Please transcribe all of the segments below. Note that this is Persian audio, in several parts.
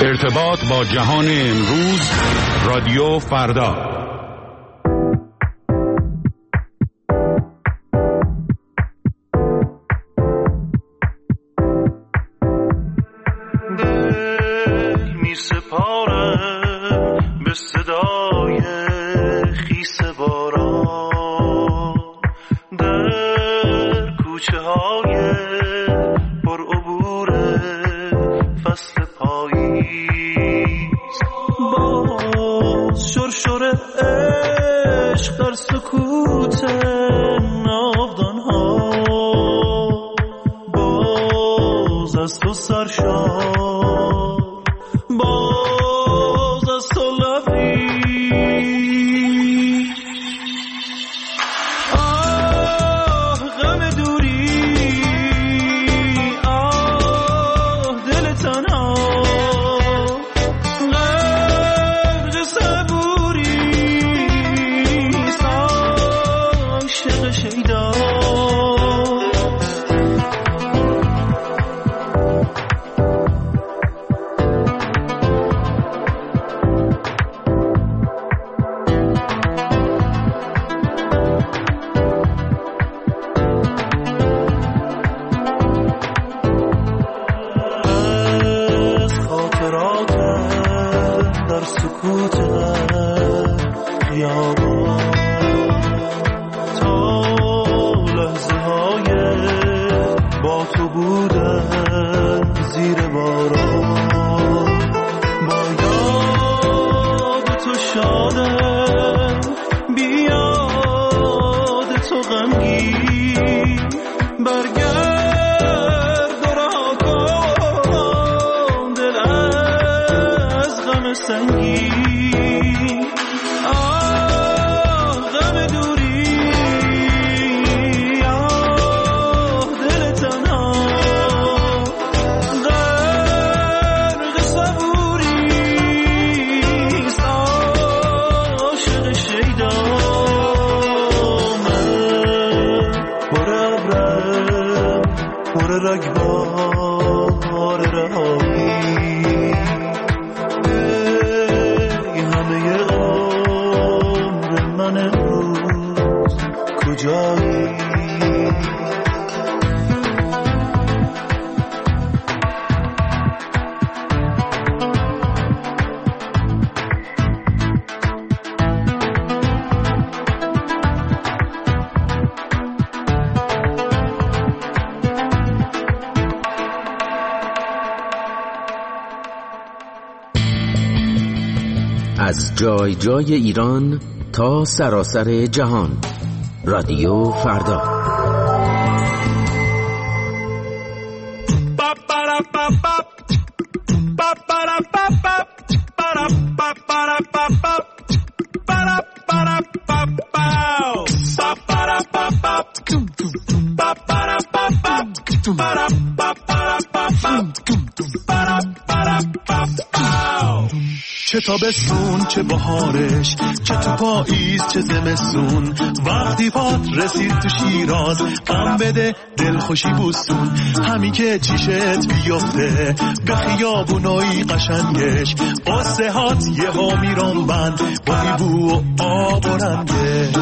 ارتباط با جهان امروز، رادیو فردا. از جای جای ایران تا سراسر جهان، رادیو فردا. چه تابستون چه بهارش، چه تو پاییز چه زمستون، وقتی پات رسید تو شیراز غم بده دلخوشی بوستون. همین که چیشت بیفته به خیابونای قشنگش، قصه هات یه ها میرون بند با بو و آب و رنگش.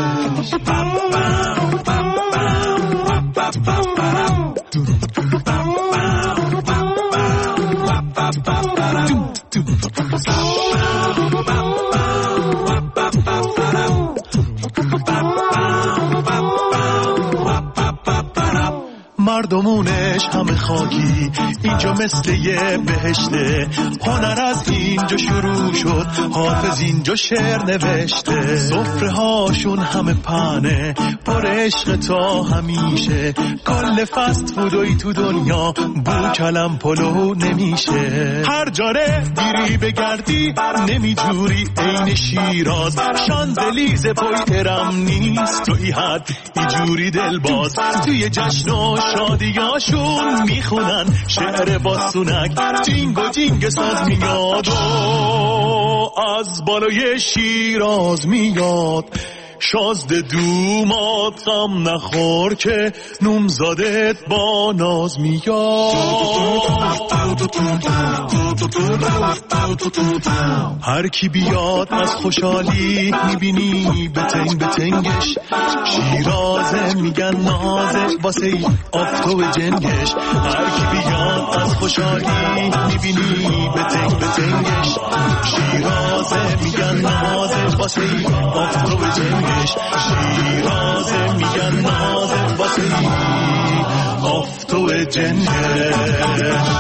مردمونش همه خاکی، اینجا مثل یه بهشته. هنر از اینجا شروع شد، حافظ اینجا شعر نوشته. سفره هاشون همه پنه پر عشق تا همیشه. کل فست فودوی تو دنیا بو کلم پلو نمیشه. هر جاره دیری بگردی نمیجوری این شیراز. شانزلیزه پای ارم نیست توی حد ایجوری دلباز. توی جشن و شادیاشون میخونن شعر باسونک، جینگ و جینگ ساز میاد و از بالای شیراز میاد. شازده دومات غم نخور که نومزادت با ناز میاد. هر کی بیاد از خوشحالی میبینی بتنگ بتنگش، شیرازه میگن نازه واسه ای آفتاب جنگش. هر کی بیاد از خوشحالی میبینی بتنگ بتنگش، شیرازه میگن نازه واسه ای آفتاب جنگش. شیرازه میگن نازه واسه ای آفتاب جنگش.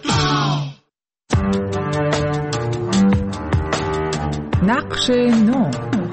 نقش نو.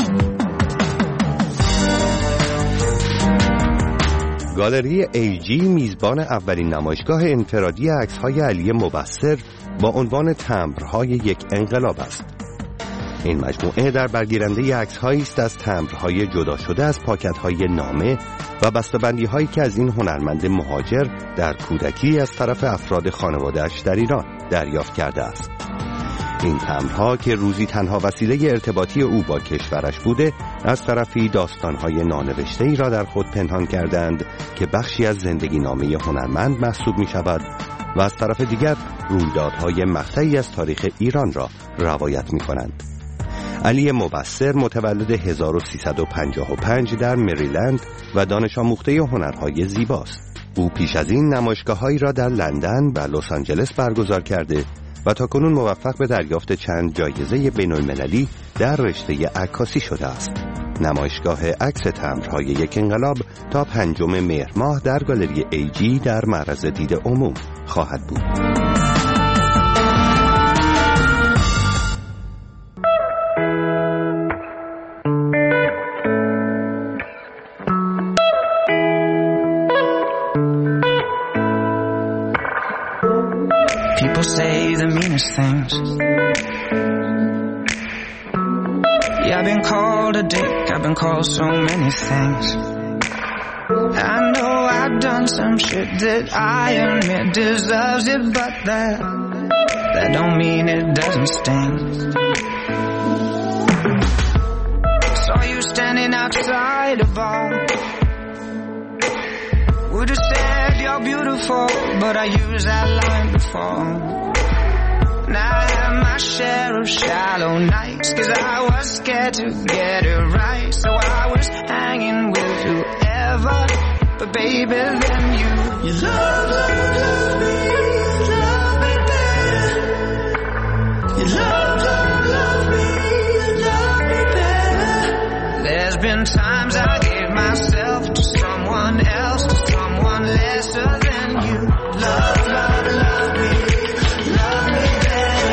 گالری ایجی میزبان اولین نمایشگاه انفرادی عکس‌های علی مبصر با عنوان تمبرهای یک انقلاب است. این مجموعه در برگیرنده عکس‌هایی است از تمبرهای جدا شده از پاکت‌های نامه و بسته‌بندی‌هایی که از این هنرمند مهاجر در کودکی از طرف افراد خانواده‌اش در ایران دریافت کرده است. این تمبرها که روزی تنها وسیله ارتباطی او با کشورش بوده، از طرفی داستان‌های نانوشته‌ای را در خود پنهان کردند که بخشی از زندگی نامه هنرمند محسوب می‌شود و از طرف دیگر رویدادهای مقطعی از تاریخ ایران را روایت می‌کنند. علی مبصر متولد 1355 در مریلند و دانش آموخته هنرهای زیباست. او پیش از این نمایشگاه‌هایی را در لندن و لس آنجلس برگزار کرده و تاکنون موفق به دریافت چند جایزه بین‌المللی در رشته عکاسی شده است. نمایشگاه عکس تمبرهای یک انقلاب تا 5 مهر ماه در گالری ایجی در معرض دید عموم خواهد بود. People say the meanest things. Yeah, I've been called a dick, I've been called so many things. I know I've done some shit that I admit deserves it, but that don't mean it doesn't sting. Saw you standing outside a bar. Would have said you're beautiful, but I used that line before. Now I have my share of shallow nights, 'cause I was scared to get it right. So I was hanging with whoever, but baby then you love me, love me better. You love me, love me better. There's been times I gave myself to someone else, to someone lesser than you. Love me, love me better.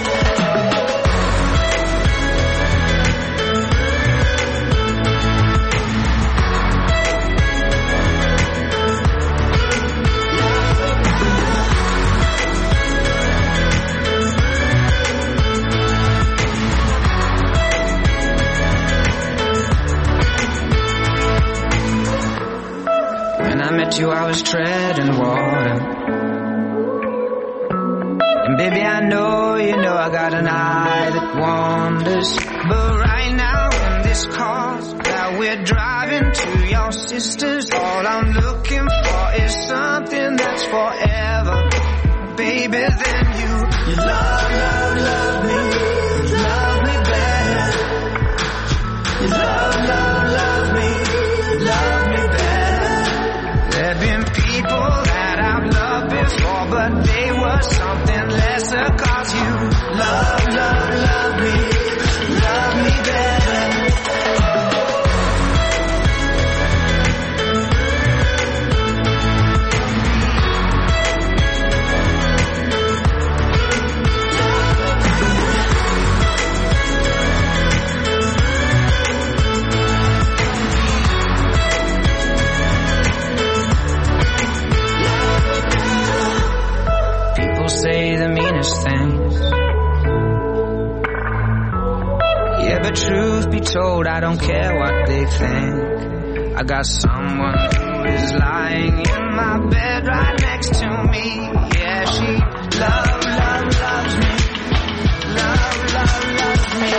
When I met you, I was treading water. And baby, I know, you know I got an eye that wanders. But right now in this car that we're driving to your sister's, all I'm looking for is something that's forever. Baby, then you love me, love me better. You love me, love me better. There've been people that I've loved before, but they were something lesser, 'cause you love me better. Say the meanest things. Yeah, but truth be told, I don't care what they think. I got someone who is lying in my bed right next to me. Yeah, she loves me. Loves me.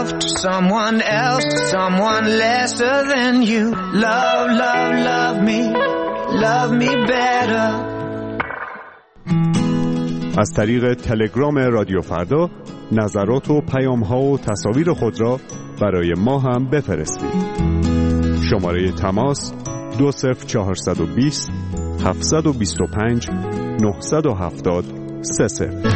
yourself to someone else, to someone lesser than you. Love, love, love me better. از طریق تلگرام رادیو فردا نظرات و پیام‌ها و تصاویر خود را برای ما هم بفرستید. شماره تماس 20420 725 970 30.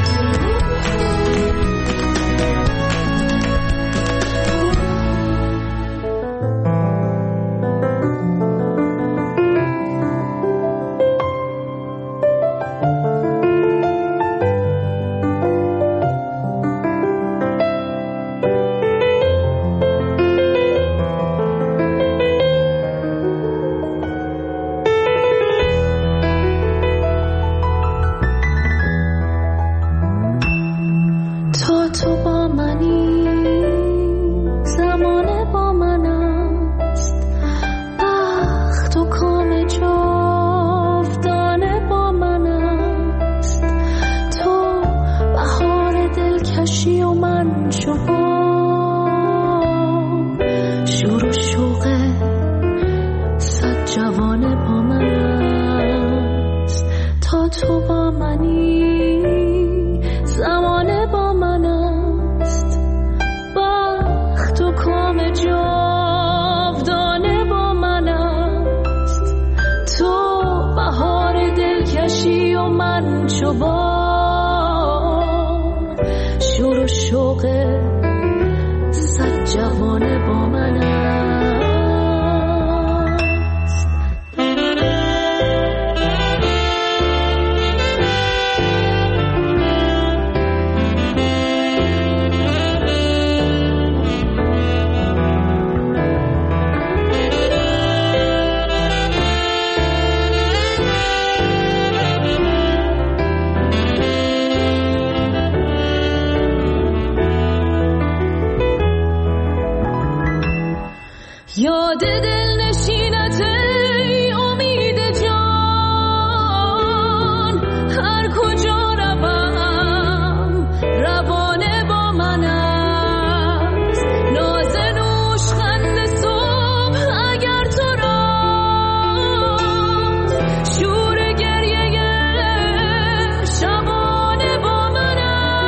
یاد دل نشینت ای امید جان، هر کجا روم روانه با من است. ناز نوش خند صبح اگر تو را شور گریه شبانه با من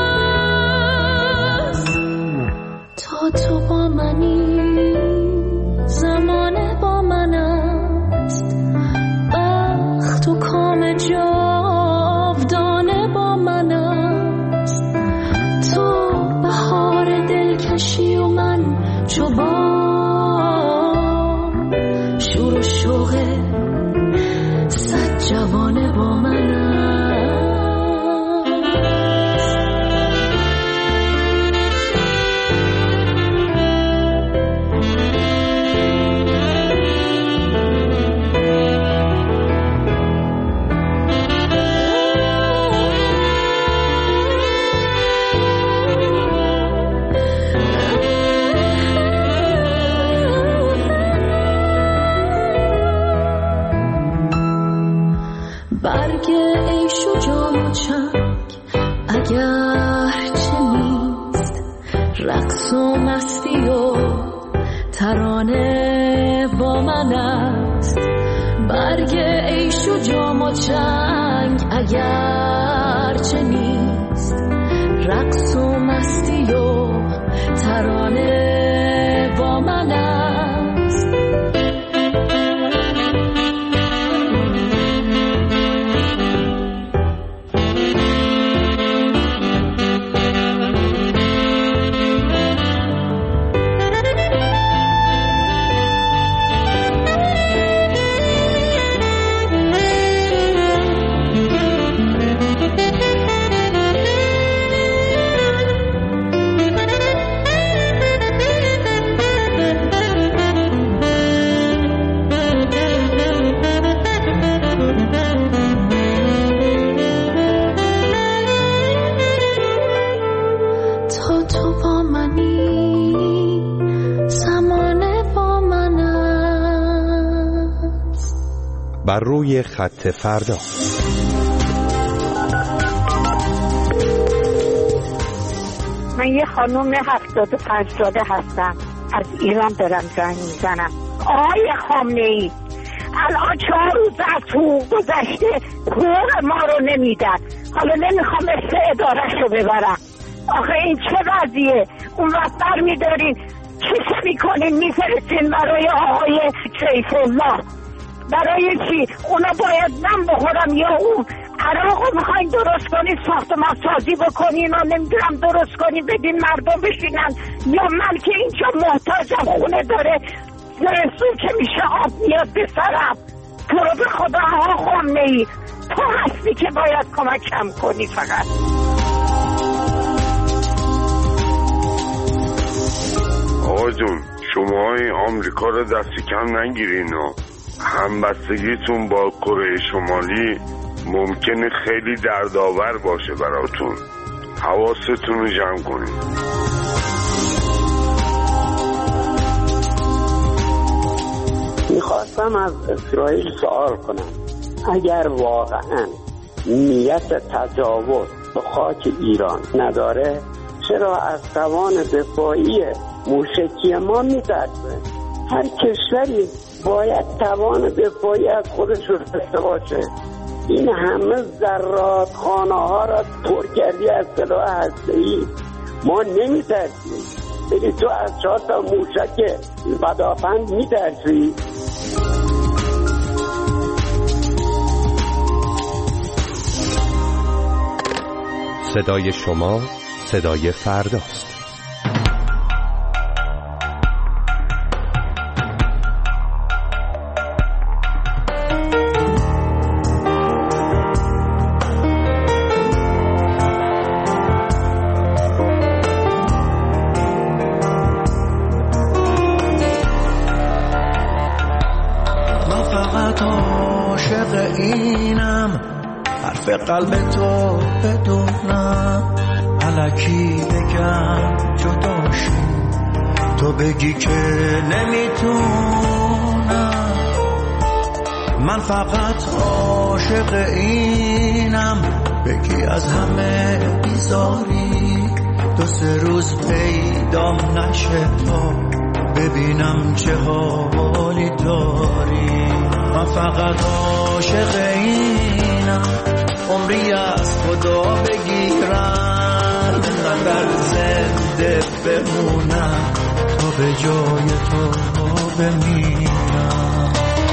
است. تا تو با منی زمانه با من است، بخت و کام جاودانه با من است. تو بهار دلکشی و من چوبان، شور و شوق صد جوانه با من است. برگ عیش و جام و چنگ اگر چه نیست، رقص و مستی و ترانه با من است. برگ عیش و جام و چنگ اگر چه نیست، رقص و مستی و ترانه با من است. بر روی خط فردا. من من یه خانوم 75 ساله هستم، از ایران دارم زنگ میزنم. آقای خامنه‌ای الان 4 روز از حقوق گذشته، حقوق ما رو نمیدن. حالا نمیخوام اسم ادارش رو ببرم. آخه این چه وضعیه؟ اون وقت برمیدارین چیز میکنین میفرستین برای آقای سیف الله، برای چی؟ اونا باید من بخورم یا اون؟ عراق رو میخواین درست کنین، ساختمان سازی بکنین و نمیدونم درست کنین بدین مردم بشینن، یا من که اینجا محتاجم خونه داره زمستون که میشه آب میاد به سرم. تو رو به خدا آقا خامنه‌ای تو هستی که باید کمکم کنی. فقط آقا جون شما این آمریکا رو دستی کم نگیرین و همبستگیتون با کره شمالی ممکنه خیلی دردآور باشه براتون. حواستون رو جمع کنین. میخواستم از اسرائیل سوال کنم، اگر واقعا نیت تجاوز به خاک ایران نداره چرا از توان دفاعی موشکی ما میترسه؟ هر کشوری باید توان دفاعی از خودش رو داشته باشه. این همه ذرات خانه ها را پر کردی از سلاح هسته‌ای، ما نمیترسیم. بلی تو از 4 تا موشک بدافند میترسی؟ صدای شما صدای فرداست. قلب تو بدونم الکی بگم جداشی، تو بگی که نمیتونم. من فقط عاشق اینم بگی از همه بیزاری، 2-3 روز پیدام نشه تا ببینم چه حالی داری. من فقط عاشق اینم عمری از خدا بگیرم، انقدر زنده بمونم تا به جای تو بمیرم.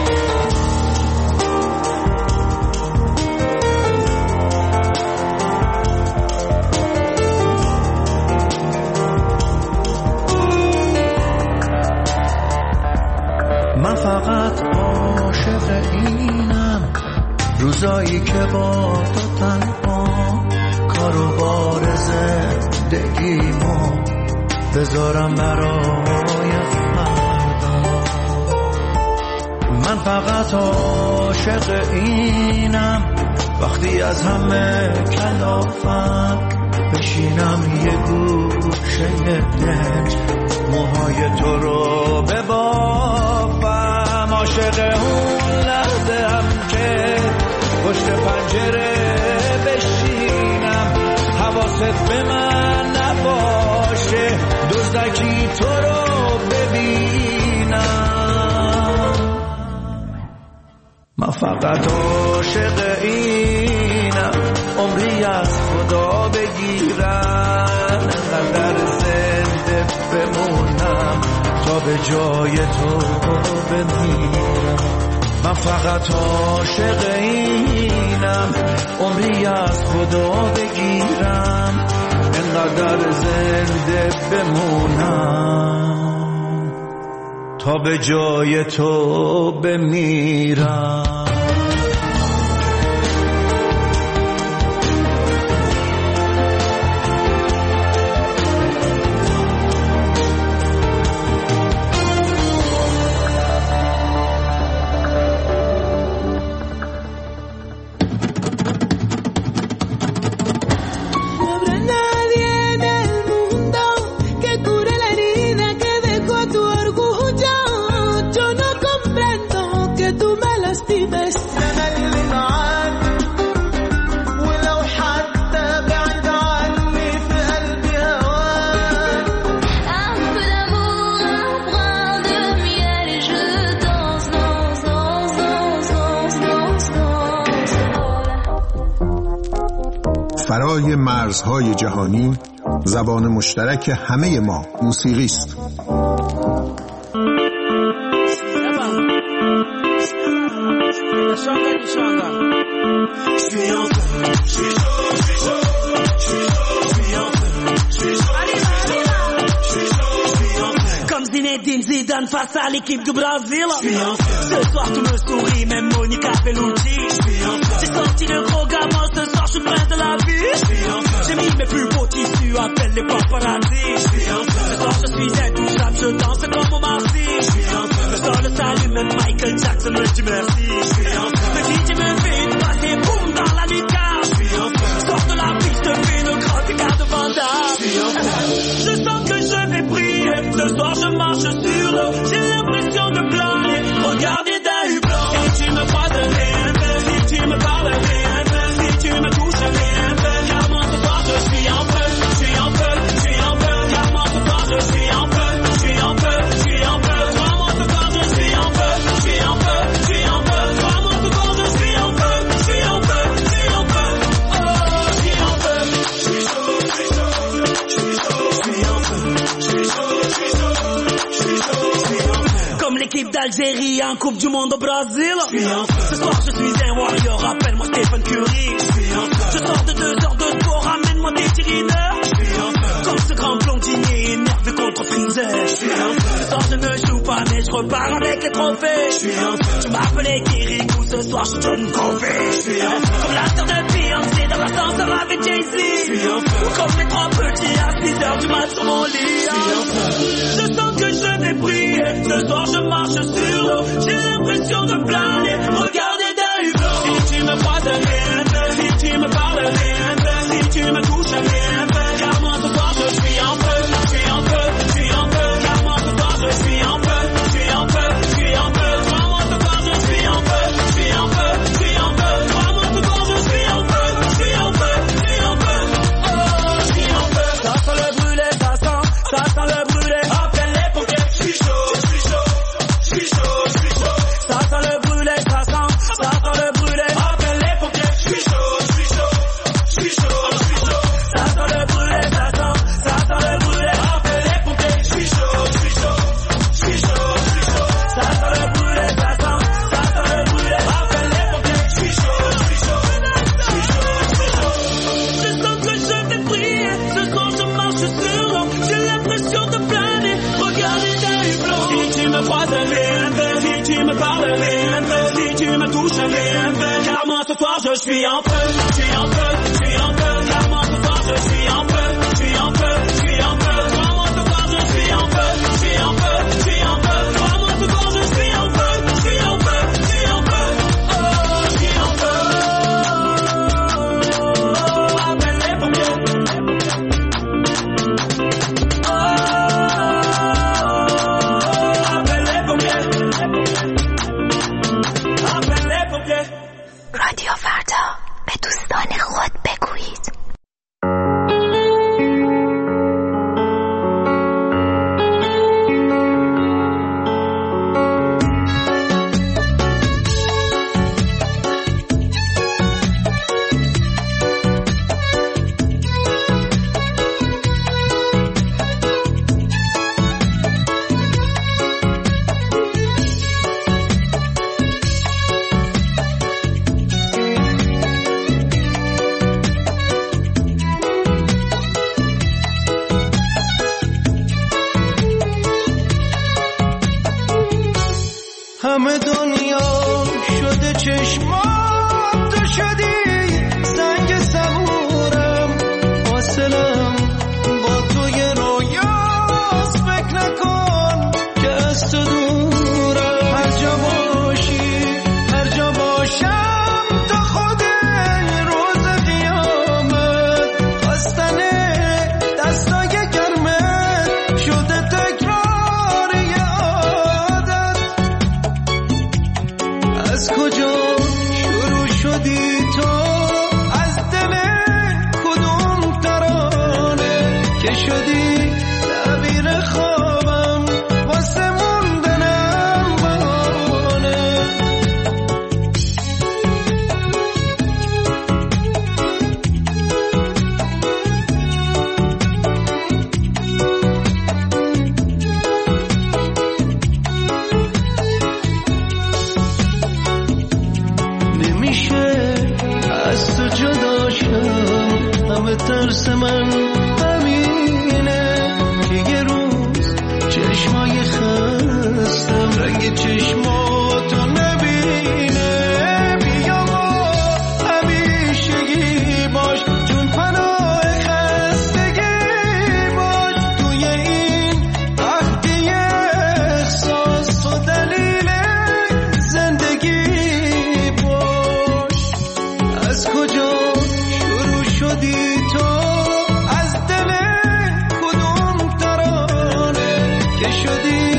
من فقط عاشق اینم روزایی که با تو تنها کارو بار زندگیمو بذارم برای فردا. من فقط عاشق اینم وقتی از همه کلافم بشینم یه گوشه دنج موهای تو رو ببافم. عاشق اون لحظه هم که پشت پنجره بشینم، حواست به من نباشه دزدکی تو رو ببینم. من فقط عاشق اینم عمری از خدا بگیرم، انقدر زنده بمونم تا به جای تو بمیرم. من فقط عاشق اینم عمری از خدا بگیرم، انقدر زنده بمونم تا به جای تو بمیرم. Tú me lastimes فرای مرزهای جهانی زبان مشترک همه ما موسیقی است. Zinedine Zidane face à l'équipe du Brésil. Ce soir tu me souris, même Monica Bellucci. J'ai sorti le gros gamin, ce soir je suis plein de la vie. J'ai mis mes plus beaux tissus, appelle les paparazzi. Ce soir je suis intouchable, je danse comme Omar Sy. Le sol le salue, même Michael Jackson me dit merci. Le DJ me fait une passe et boum dans la lucarne. Sors de la piste, fais le grand écart de Van Damme. Je sens que je vais briller, ce soir je marche sur l'eau, j'ai l'impression de planer. Regardez d'un hublot. Si tu me croises rien, si tu me parles rien, si tu me touches rien, car moi ce soir je suis en feu, je suis en feu, je suis en feu, car moi ce soir je suis en feu, je suis en feu, je suis en feu, car moi ce soir je suis en feu, je suis en feu, je suis en feu, car moi ce soir je suis en feu, je suis en feu, je suis en feu, oh je suis en feu, je suis chaud, je suis chaud, je suis chaud, je suis en feu, je suis chaud, je suis chaud. Comme l'équipe d'Algérie en Coupe du Monde au Brésil. Ce soir je suis un warrior, appelle-moi Stephen Curry. Je sors de 2 heures de sport, ramène-moi des tirineurs. Comme ce grand blondinier énervé contre Freezer. Ce soir je ne joue pas mais je repars avec les trophées. Tu m'appelais Kirikou, ce soir je donne trophée. Comme la sœur de Beyoncé dans l'ascenseur avec Jay-Z. Ou comme les 3 petits à 6 heures du mat sur mon lit. Je sens que je vais briller, ce soir je marche sur l'eau, j'ai l'impression de planer. Regardez d'un hublot. Si tu me croises rien, si tu me parles rien, si tu me touches rien, car moi ce soir je suis en feu, je suis en feu, je suis en feu, car moi ce soir je suis en feu, je suis en feu, je suis en feu, car moi ce soir je suis en feu, je suis en feu, je suis en feu, car moi ce soir je suis en feu, je suis en feu, je suis en feu, oh je suis en feu. Ça sent le brûlé, ça sent le brûlé. Appelle les pompiers, je suis chaud, je suis chaud, je suis chaud, je suis chaud. Ça sent le brûlé, ça sent le brûlé. Appelle les pompiers, je suis chaud, je suis chaud, je suis chaud, je suis chaud. Ça sent le brûlé, ça sent le brûlé. Appelle les pompiers, je suis chaud, je suis chaud, je suis chaud, je suis chaud. Ça sent le brûlé, ça sent le brûlé. Appelle les pompiers, je suis chaud, je suis chaud, je suis chaud, je suis chaud. Je sens que je vais briller, ce soir je marche sur l'eau, j'ai l'impression de planer. Regardez d'un hublot. Si tu me croises rien, si tu me parles rien, si tu me touches rien, car moi ce soir je suis en feu, je suis en feu, je suis en feu, car moi ce soir je suis en feu, je suis en feu, je suis en feu, car moi ce soir je suis en feu, je suis en feu, je suis en feu, car moi ce soir je suis en feu, je suis en feu, je suis en feu, oh je suis en feu. Appelle les pompiers. رادیو فردا، به دوستان خود بگویید. همه دنیا شده چشمات، تو شدی سنگ صبورم، فاصلم با توی رویاست، فکر نکن که از تو دورم. هر جا باشی هر جا باشم تا خود روز قیامت، خواستن دستای گرمت شده تکرار عادت. از کجا رنگ چشماتو نبینه. بیا با همیشگی باش، جون پناه خستگی باش. توی این وقتی احساس تو دلیل زندگی باش. از کجا شروع شدی تو؟ از دل کدوم ترانه که شدی